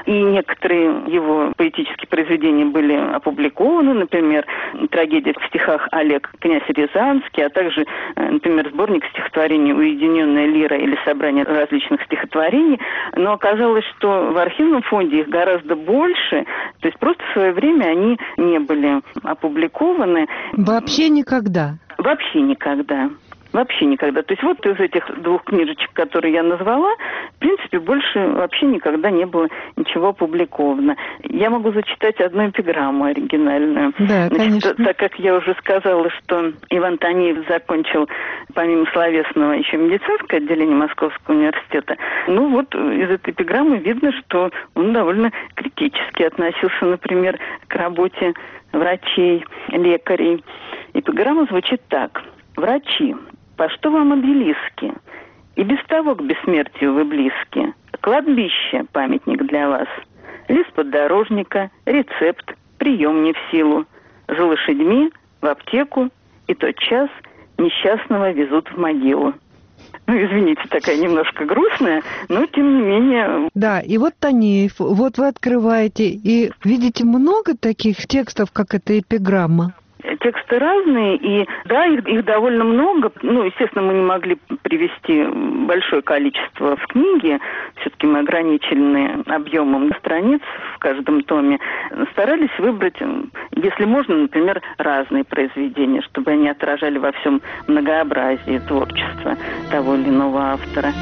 И некоторые его поэтические произведения были опубликованы, например, «Трагедия в стихах Олег князь Рязанский», а также, например, сборник стихотворений «Уединенная лира» или собрание различных стихотворений. Но оказалось, что в архивном фонде их гораздо больше, то есть просто в свое время они не были опубликованы. Вообще никогда? Вообще никогда. Вообще никогда. То есть вот из этих двух книжечек, которые я назвала, в принципе, больше вообще никогда не было ничего опубликовано. Я могу зачитать одну эпиграмму оригинальную. Да, Значит, конечно. так как я уже сказала, что Иван Танеев закончил, помимо словесного, еще медицинское отделение Московского университета, ну вот из этой эпиграммы видно, что он довольно критически относился, например, к работе врачей, лекарей. Эпиграмма звучит так. «Врачи, по что вам обелиски? И без того к бессмертию вы близки. Кладбище, памятник для вас. Лист поддорожника, рецепт, прием не в силу. За лошадьми, в аптеку, и тот час несчастного везут в могилу». Ну, извините, такая немножко грустная, но тем не менее... Да, и вот Танеев, вот вы открываете и видите много таких текстов, как эта эпиграмма. Тексты разные, и да, их, их довольно много. Ну, естественно, мы не могли привести большое количество в книге. Все-таки мы ограничены объемом страниц в каждом томе. Старались выбрать, если можно, например, разные произведения, чтобы они отражали во всем многообразии творчества того или иного автора.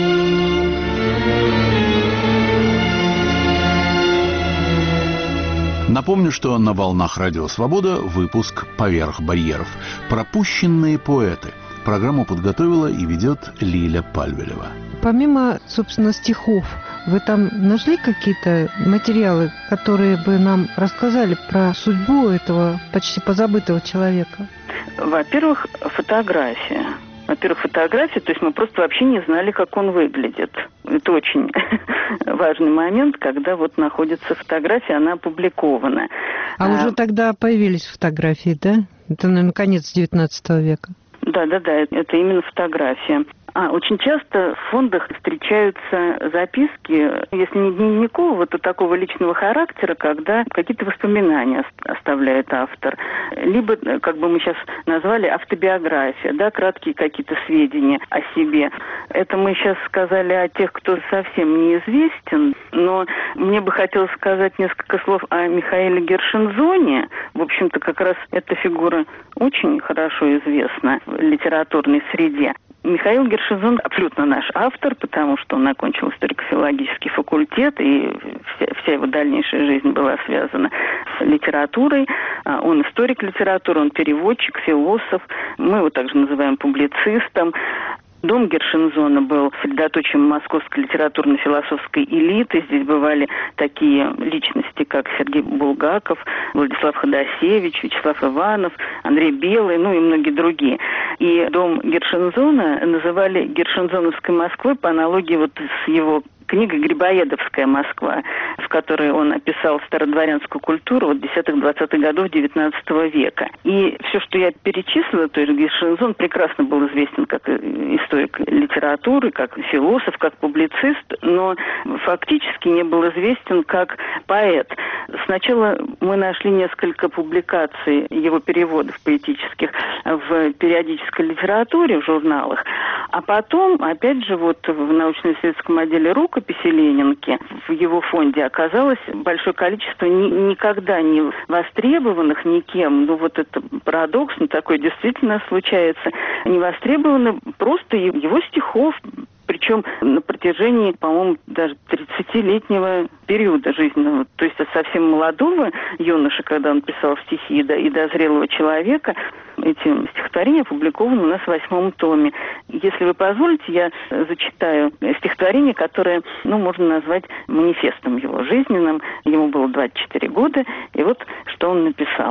Напомню, что на «Волнах Радио Свобода» выпуск «Поверх барьеров». Пропущенные поэты. Программу подготовила и ведет Лиля Пальвелева. Помимо, собственно, стихов, вы там нашли какие-то материалы, которые бы нам рассказали про судьбу этого почти позабытого человека? Во-первых, фотография. Во-первых, фотография, то есть мы просто вообще не знали, как он выглядит. Это очень важный момент, когда вот находится фотография, она опубликована. А, а уже тогда появились фотографии, да? Это, наверное, конец девятнадцатого века. Да, да, да, это именно фотография. А, очень часто в фондах встречаются записки, если не дневникового, то такого личного характера, когда какие-то воспоминания оставляет автор. Либо, как бы мы сейчас назвали, автобиография, да, краткие какие-то сведения о себе. Это мы сейчас сказали о тех, кто совсем неизвестен, но мне бы хотелось сказать несколько слов о Михаиле Гершензоне. В общем-то, как раз эта фигура очень хорошо известна в литературной среде. Михаил Гершензон абсолютно наш автор, потому что он окончил историко-филологический факультет, и вся, вся его дальнейшая жизнь была связана с литературой. Он историк литературы, он переводчик, философ. Мы его также называем публицистом. Дом Гершензона был средоточием московской литературно-философской элиты. Здесь бывали такие личности, как Сергей Булгаков, Владислав Ходосевич, Вячеслав Иванов, Андрей Белый, ну и многие другие. И дом Гершензона называли Гершензоновской Москвой по аналогии вот с его книга «Грибоедовская Москва», в которой он описал стародворянскую культуру вот десятых-двадцатых годов девятнадцатого века. И все, что я перечислила, то есть Гершензон прекрасно был известен как историк литературы, как философ, как публицист, но фактически не был известен как поэт. Сначала мы нашли несколько публикаций его переводов поэтических в периодической литературе, в журналах, а потом, опять же, вот в научно-исследовательском отделе рукописи Ленинки в его фонде оказалось большое количество ни, никогда не востребованных никем, ну вот это парадокс, но такое действительно случается, не востребованы просто его стихов, причем на протяжении, по-моему, даже тридцатилетнего периода жизненного. То есть от совсем молодого юноши, когда он писал стихи, и до, и до зрелого человека, эти стихотворения опубликованы у нас в восьмом томе. Если вы позволите, я зачитаю стихотворение, которое, ну, можно назвать манифестом его жизненным. Ему было двадцать четыре года, и вот что он написал.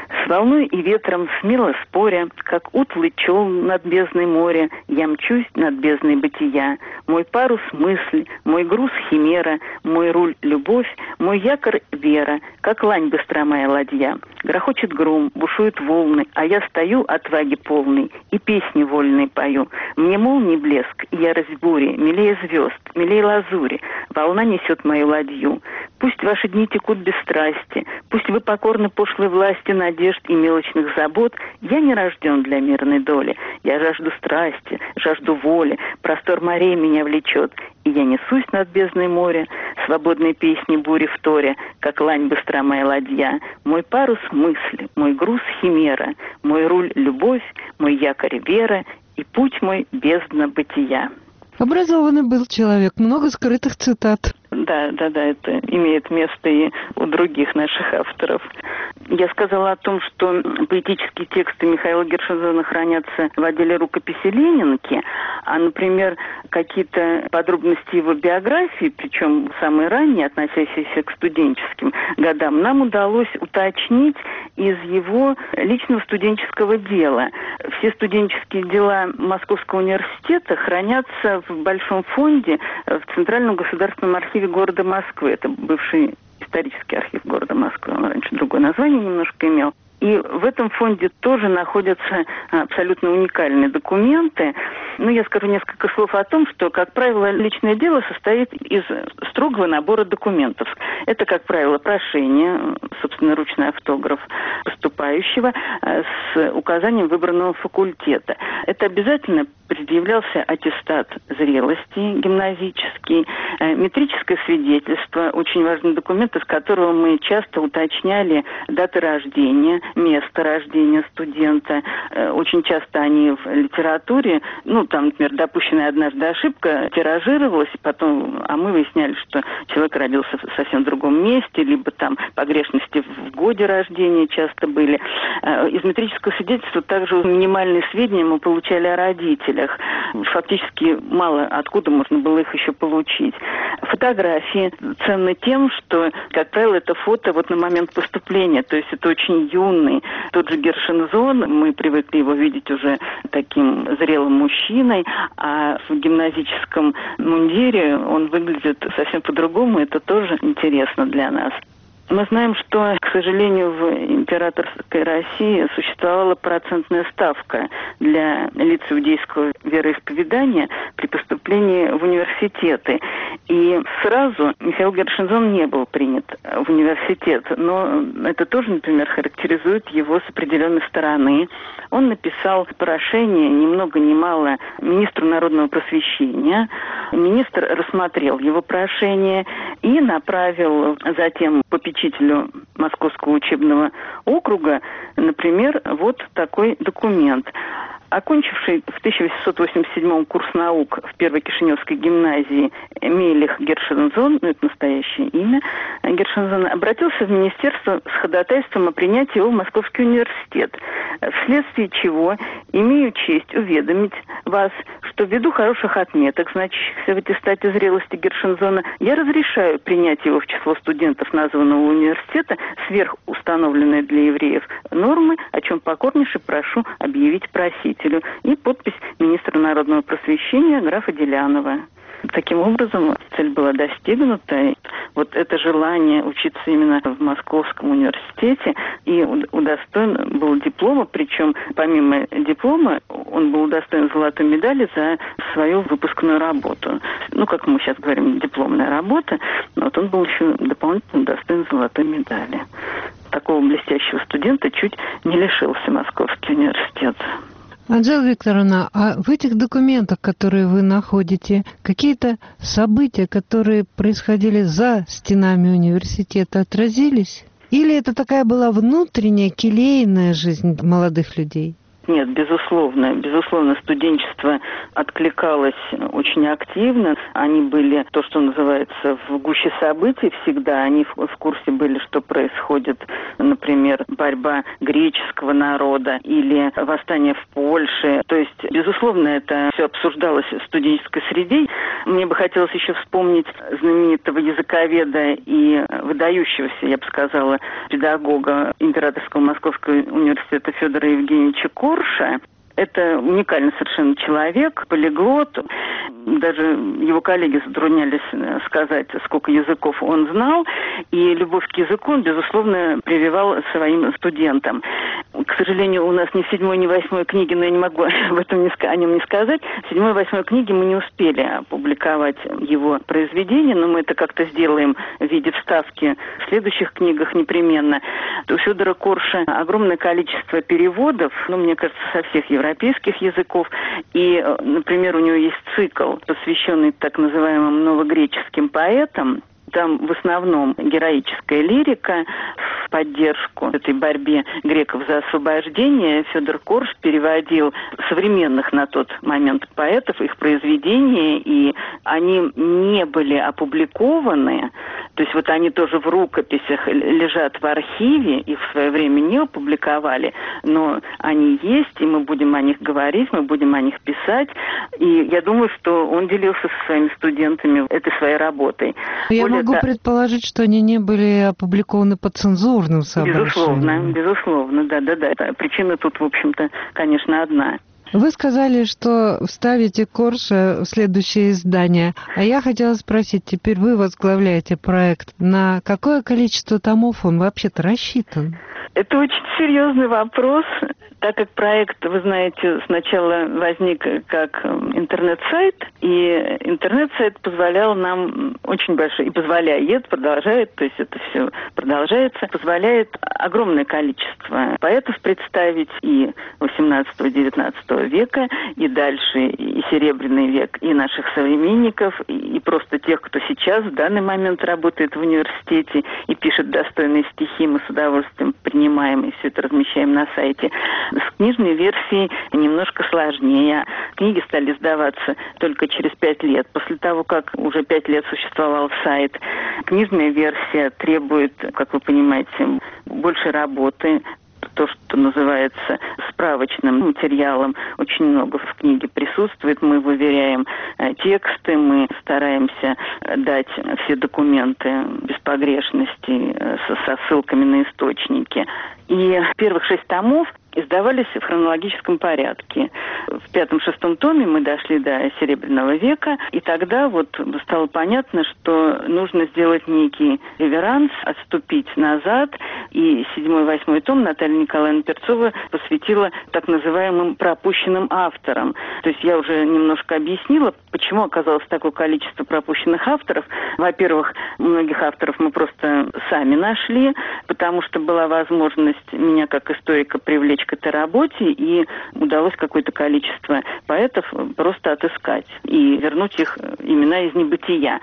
С волной и ветром смело споря, как утлый челн над бездной моря, я мчусь над бездной бытия. Мой парус — мысль, мой груз — химера, мой руль — любовь, мой якорь — вера, как лань быстра моя ладья. Грохочет гром, бушуют волны, а я стою отваги полной и песни вольные пою. Мне молний блеск и ярость бури, милее звезд, милее лазури, волна несет мою ладью. Пусть ваши дни текут без страсти, пусть вы покорны пошлой власти надежд и мелочных забот, я не рожден для мирной доли. Я жажду страсти, жажду воли, простор морей меня влечет, и я несусь над бездной моря, свободной песни бури вторя, как лань быстра моя ладья. Мой парус — мысль, мой груз — химера, мой руль — любовь, мой якорь — вера, и путь мой — бездна бытия. Образованный был человек, много скрытых цитат. Да, да, да, это имеет место и у других наших авторов. Я сказала о том, что поэтические тексты Михаила Гершензона хранятся в отделе рукописи Ленинки, а, например, какие-то подробности его биографии, причем самые ранние, относящиеся к студенческим годам, нам удалось уточнить из его личного студенческого дела. Все студенческие дела Московского университета хранятся в Большом фонде в Центральном государственном архиве города Москвы. Это бывший исторический архив города Москвы. Он раньше другое название немножко имел. И в этом фонде тоже находятся абсолютно уникальные документы. Ну, я скажу несколько слов о том, что, как правило, личное дело состоит из строгого набора документов. Это, как правило, прошение, собственноручный автограф поступающего с указанием выбранного факультета. Это обязательно предъявлялся аттестат зрелости гимназический, метрическое свидетельство, очень важный документ, из которого мы часто уточняли даты рождения, место рождения студента. Очень часто они в литературе, ну, там, например, допущенная однажды ошибка тиражировалась, и потом, а мы выясняли, что человек родился в совсем другом месте, либо там погрешности в годе рождения часто были. Из метрического свидетельства также минимальные сведения мы получали о родителях. Фактически мало откуда можно было их еще получить. Фотографии ценны тем, что, как правило, это фото вот на момент поступления, то есть это очень юный. Тот же Гершензон, мы привыкли его видеть уже таким зрелым мужчиной, а в гимназическом мундире он выглядит совсем по-другому, это тоже интересно для нас. Мы знаем, что, к сожалению, в императорской России существовала процентная ставка для лиц иудейского вероисповедания при поступлении в университеты. И сразу Михаил Гершензон не был принят в университет, но это тоже, например, характеризует его с определенной стороны. Он написал прошение, ни много ни мало, министру народного просвещения. Министр рассмотрел его прошение и направил затем попечителю Московского учебного округа, например, вот такой документ. Окончивший в тысяча восемьсот восемьдесят седьмом курс наук в Первой Кишиневской гимназии Мелих Гершензон, ну, это настоящее имя Гершензона, обратился в министерство с ходатайством о принятии его в Московский университет, вследствие чего имею честь уведомить вас, что ввиду хороших отметок, значащихся в аттестате зрелости Гершензона, я разрешаю принять его в число студентов названного университета сверх установленной для евреев нормы, о чем покорнейше прошу объявить просителю. И подпись министра народного просвещения графа Делянова. Таким образом, цель была достигнута. Вот это желание учиться именно в Московском университете и удостоен был диплома, причем помимо диплома он был удостоен золотой медали за свою выпускную работу. Ну, как мы сейчас говорим, дипломная работа, но вот он был еще дополнительно удостоен золотой медали. Такого блестящего студента чуть не лишился Московский университет. Анжела Викторовна, а в этих документах, которые вы находите, какие-то события, которые происходили за стенами университета, отразились? Или это такая была внутренняя, келейная жизнь молодых людей? Нет, безусловно. Безусловно, студенчество откликалось очень активно. Они были, то, что называется, в гуще событий всегда. Они в, в курсе были, что происходит, например, борьба греческого народа или восстание в Польше. То есть, безусловно, это все обсуждалось в студенческой среде. Мне бы хотелось еще вспомнить знаменитого языковеда и выдающегося, я бы сказала, педагога Императорского Московского университета Федора Евгеньевича Корша. Это уникальный совершенно человек, полиглот. Даже его коллеги затруднялись сказать, сколько языков он знал. И любовь к языку он, безусловно, прививал своим студентам. К сожалению, у нас ни в седьмой, ни в восьмой книге, но я не могу об этом не, о нем не сказать. В седьмой и восьмой книге мы не успели опубликовать его произведения, но мы это как-то сделаем в виде вставки в следующих книгах непременно. У Федора Корша огромное количество переводов, ну, мне кажется, со всех европейских европейских языков. И, например, у него есть цикл, посвященный так называемым новогреческим поэтам. Там в основном героическая лирика в поддержку этой борьбе греков за освобождение. Федор Корш переводил современных на тот момент поэтов, их произведения, и они не были опубликованы. То есть вот они тоже в рукописях лежат в архиве, их в свое время не опубликовали, но они есть, и мы будем о них говорить, мы будем о них писать. И я думаю, что он делился со своими студентами этой своей работой. Я Более могу та... предположить, что они не были опубликованы по цензурным соображениям. Безусловно, безусловно, да-да-да. Причина тут, в общем-то, конечно, одна. Вы сказали, что вставите Корша в следующее издание. А я хотела спросить, теперь вы возглавляете проект. На какое количество томов он вообще-то рассчитан? Это очень серьезный вопрос, так как проект, вы знаете, сначала возник как интернет-сайт, и интернет-сайт позволял нам очень большое, и позволяет, продолжает, то есть это все продолжается, позволяет огромное количество поэтов представить и восемнадцатого-девятнадцатого века, и дальше и Серебряный век, и наших современников, и просто тех, кто сейчас в данный момент работает в университете и пишет достойные стихи, мы с удовольствием принимаем и все это размещаем на сайте. С книжной версией немножко сложнее. Книги стали издаваться только через пять лет, после того, как уже пять лет существовал сайт. Книжная версия требует, как вы понимаете, больше работы. То, что называется справочным материалом, очень много в книге присутствует. Мы выверяем э, тексты, мы стараемся дать все документы без погрешностей э, со, со ссылками на источники. И первых шесть томов издавались в хронологическом порядке. В пятом-шестом томе мы дошли до Серебряного века, и тогда вот стало понятно, что нужно сделать некий реверанс, отступить назад, и седьмой-восьмой том Наталья Николаевна Перцова посвятила так называемым пропущенным авторам. То есть я уже немножко объяснила, почему оказалось такое количество пропущенных авторов. Во-первых, многих авторов мы просто сами нашли, потому что была возможность меня как историка привлечь к этой работе, и удалось какое-то количество поэтов просто отыскать и вернуть их имена из небытия.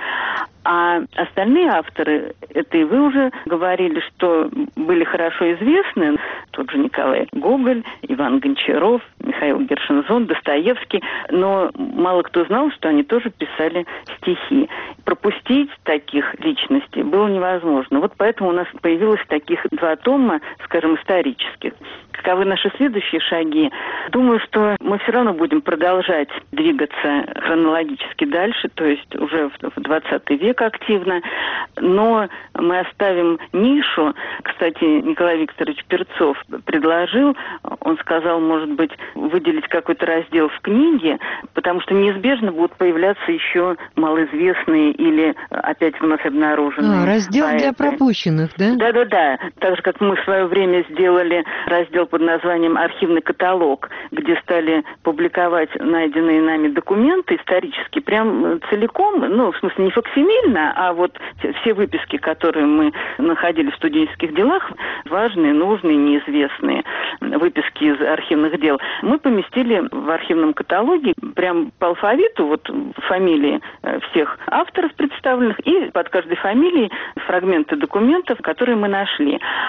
А остальные авторы, это и вы уже говорили, что были хорошо известны, тот же Николай Гоголь, Иван Гончаров, Михаил Гершензон, Достоевский, но мало кто знал, что они тоже писали стихи. Пропустить таких личностей было невозможно. Вот поэтому у нас появилось таких два тома, скажем, исторических. Каковы наши следующие шаги? Думаю, что мы все равно будем продолжать двигаться хронологически дальше, то есть уже в двадцатый век активно, но мы оставим нишу. Кстати, Николай Викторович Перцов предложил, он сказал, может быть, выделить какой-то раздел в книге, потому что неизбежно будут появляться еще малоизвестные или опять вновь обнаруженные. А, раздел поэты. Для пропущенных, да? Да-да-да. Так же, как мы в свое время сделали раздел под названием «Архивный каталог», где стали публиковать найденные нами документы исторические, прям целиком, ну, в смысле, не факсимильно, а вот все выписки, которые мы находили в студенческих делах, важные, нужные, неизвестные выписки из архивных дел, мы поместили в архивном каталоге прям по алфавиту, вот фамилии всех авторов представленных, и под каждой фамилией фрагменты документов, которые мы нашли.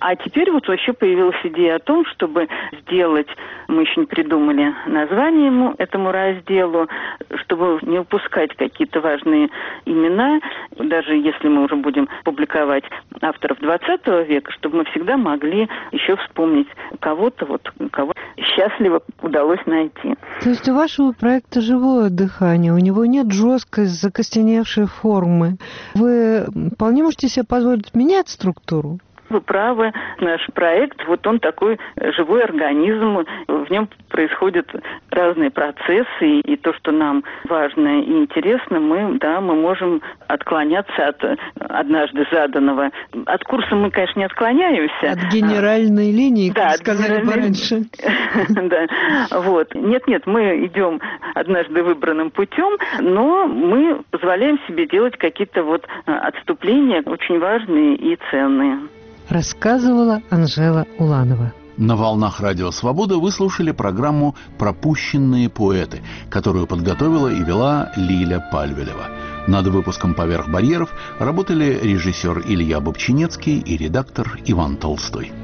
А теперь вот вообще появилась идея о том, чтобы сделать, мы еще не придумали название ему, этому разделу, чтобы не упускать какие-то важные имена, даже если мы уже будем публиковать авторов двадцатого века, чтобы мы всегда могли еще вспомнить кого-то, вот кого счастливо удалось найти. То есть у вашего проекта живое дыхание, у него нет жесткой, закостеневшей формы. Вы вполне можете себе позволить менять структуру? Вы правы, наш проект, вот он такой живой организм, в нем происходят разные процессы, и то, что нам важно и интересно, мы, да, мы можем отклоняться от однажды заданного. От курса мы, конечно, не отклоняемся. От генеральной а, линии, как да, сказали бы раньше. Да, вот. Нет-нет, мы идем однажды выбранным путем, но мы позволяем себе делать какие-то вот отступления очень важные и ценные. Рассказывала Анжела Уланова. На волнах Радио Свобода вы слушали программу «Пропущенные поэты», которую подготовила и вела Лиля Пальвелева. Над выпуском «Поверх барьеров» работали режиссер Илья Бобчинецкий и редактор Иван Толстой.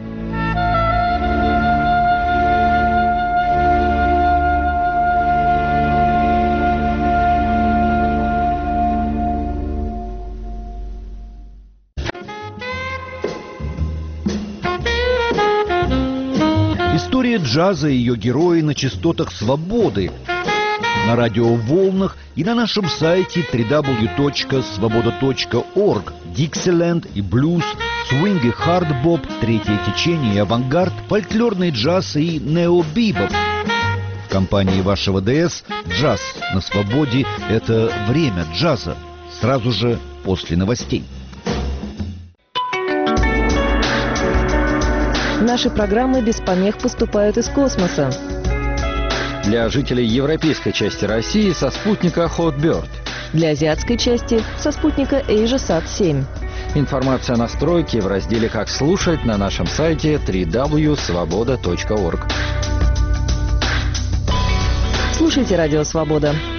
История джаза и ее герои на частотах свободы, на радиоволнах и на нашем сайте дабл ю дабл ю дабл ю точка свобода точка орг. Диксиленд и блюз, свинг и хардбоп, третье течение и авангард, фольклорный джаз и нео-бибоп. В компании вашего ДС «Джаз на свободе» — это время джаза. Сразу же после новостей. Наши программы без помех поступают из космоса. Для жителей европейской части России со спутника Hotbird. Для азиатской части со спутника AsiaSat семь. Информация о настройке в разделе «Как слушать» на нашем сайте дабл ю дабл ю дабл ю точка свобода точка орг. Слушайте «Радио Свобода».